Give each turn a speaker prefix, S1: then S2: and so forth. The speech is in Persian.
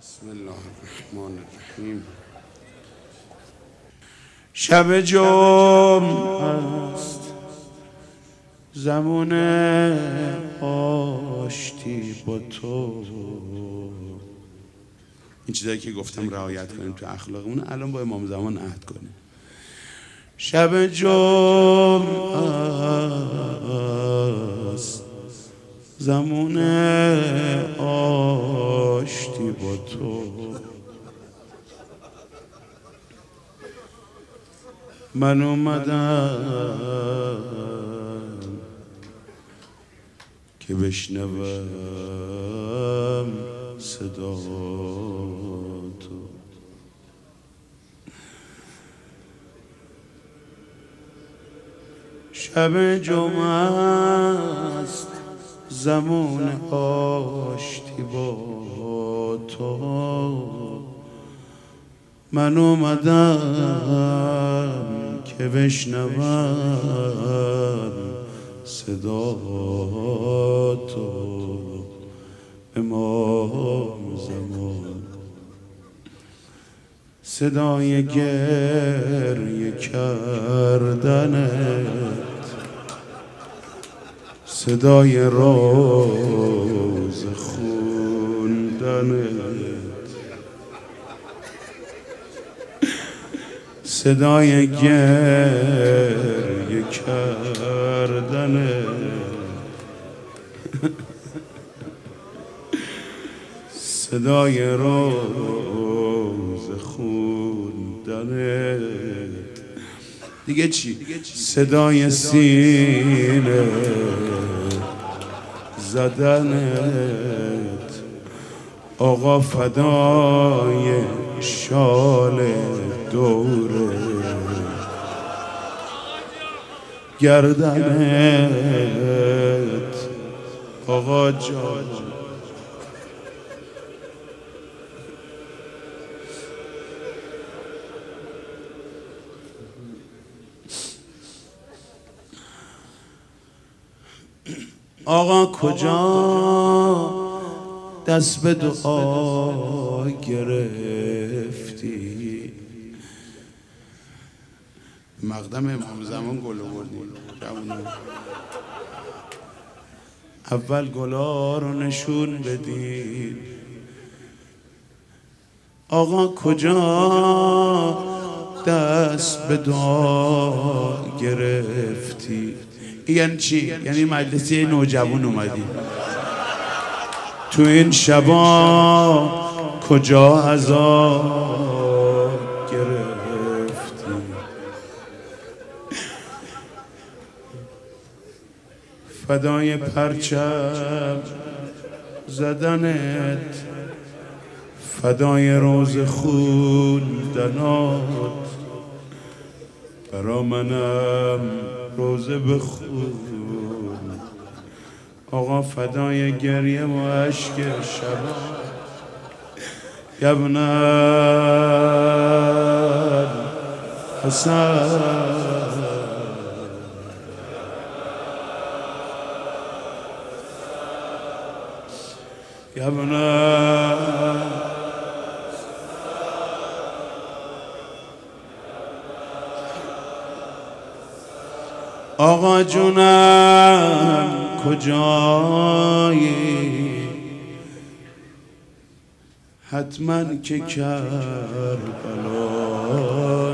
S1: بسم الله الرحمن الرحیم. شب جمعه است، زمان آشتی با تو. این چیزایی که گفتم رعایت کنیم تو اخلاقمون، الان با امام زمان عهد کنیم. شب جمعه است، زمان آشتی با تو. من اومدم که بشنوم صدا تو. شب جمعه است، زمان آشتی با تو. من اومدم که بشنوم صدا تو. امام زمان، صدای گریه کردنت، صدای روز خوندنت، صدای گریه کردنت، صدای روز خوندنت. دیگه چی؟ صدای سینه زدنت. آقا فدای شال دوره گردنت. آقا جان، آقا کجا دست به دعا گرفتی؟ مقدم امام زمان گل آوردی. اول گلا رو نشون بدین. آقا کجا دست به دعا گرفتی؟ یعنی چی؟ یعنی مجلسی نوجوان اومدی تو این شبا کجا عذاب گرفتی؟ فدای پرچم زدنت، فدای روز خوندنات. برا منم روزه بخون. آقا فدای گریه و عشق شبا. ابن حسن، ابن آقا جونم کجایی؟ حتما که کربلا